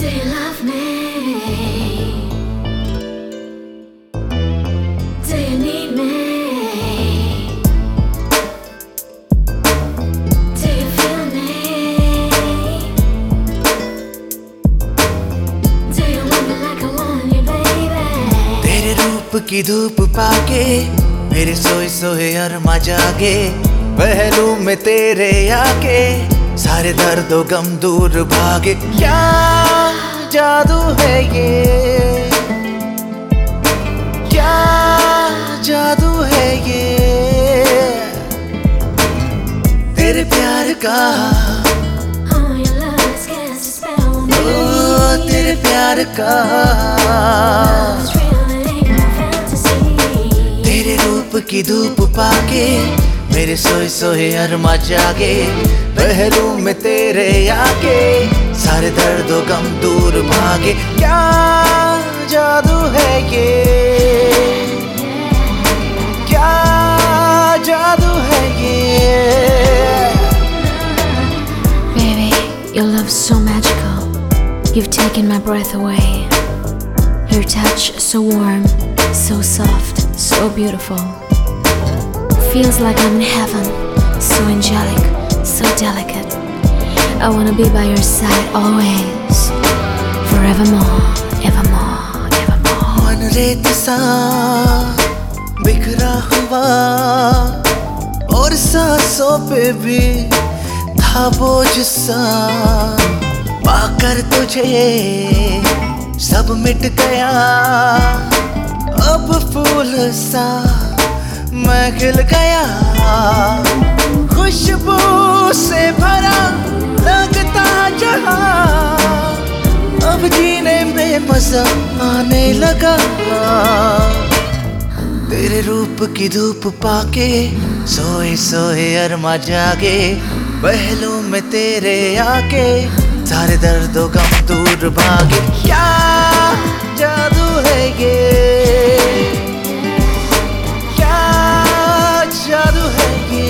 Do you love me? Do you need me? Do you feel me? Do you want me like I want you, baby? तेरे रूप की धूप पाके मेरे सोए सोए अरमा जागे, पहलू में तेरे आके सारे दर्दों गम दूर भागे। क्या जादू है ये, क्या जादू है ये तेरे प्यार का। Oh, your love has cast a spell on me. ओ तेरे प्यार का, It's real, it ain't no fantasy. तेरे रूप की धूप पाके मेरे सोए सोए अरमा जागे, पहलू में तेरे आके सारे दर्दों गम दूर भागे। क्या जादू है ये, क्या जादू है ये। Baby, your love's so magical. You've taken my breath away. Your touch so warm, so soft, so beautiful. Feels like I'm in heaven, so angelic, so delicate. I wanna be by your side always, forevermore, evermore, evermore. मन रेत सा बिखरा हुआ और सांसों पे भी था बोझ सा, पाकर तुझे सब मिट गया। अब फूल सा मैं खिल गया, खुशबू से भरा लगता जहां, अब जीने में मजा आने लगा। तेरे रूप की धूप पाके सोए सोए अरमा जागे, पहलू में तेरे आके सारे दर्दों गम दूर भागे। क्या जादू है ये, क्या जादू है ये।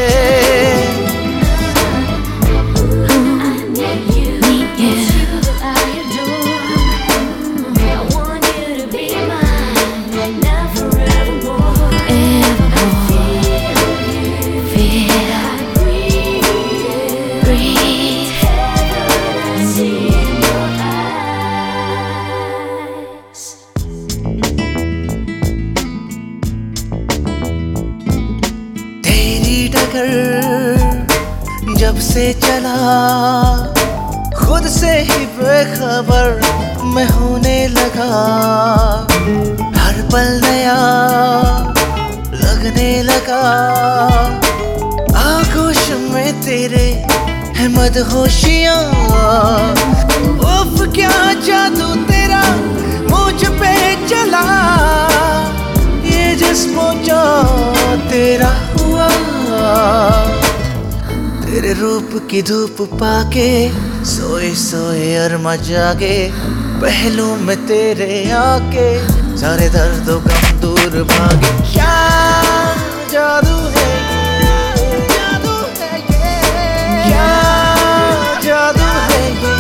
जब से चला खुद से ही बेखबर मैं होने लगा, हर पल नया लगने लगा। आगोश में तेरे है मदहोशियाँ, उफ क्या जादू तेरा मुझ पे चला, ये जिस्मो जान तेरा हुआ। तेरे रूप की धूप पाके सोए सोए अरमा जागे, पहलू में तेरे आके सारे दर्दों गम दूर भागे। क्या जादू है ये, जादू है ये, क्या जादू है ये,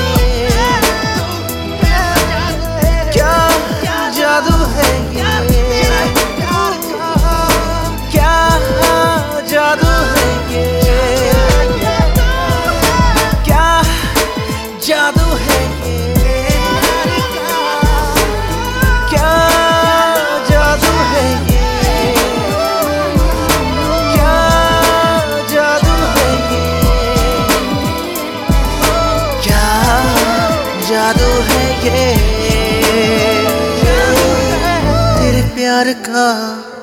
क्या जादू है ये, क्या जादू है ये, जादू है ये, क्या जादू है ये, क्या जादू है ये, क्या जादू है ये तेरे प्यार का।